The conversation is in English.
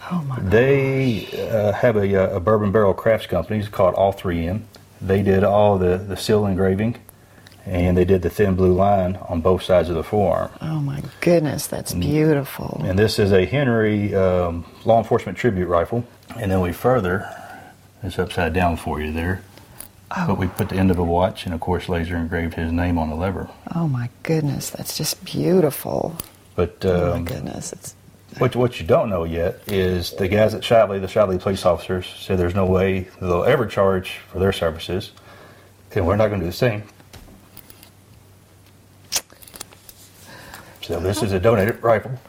Oh my They have a bourbon barrel crafts company called All 3M. They did all the seal engraving, and they did the thin blue line on both sides of the forearm. Oh my goodness, that's beautiful. And this is a Henry law enforcement tribute rifle. And then we further, it's upside down for you there. Oh. But we put the end of a watch and, of course, laser engraved his name on the lever. Oh my goodness, that's just beautiful. But oh my goodness, it's. What you don't know yet is the guys at Shotley, the Shotley police officers, said there's no way they'll ever charge for their services, and we're not going to do the same. So this is a donated rifle.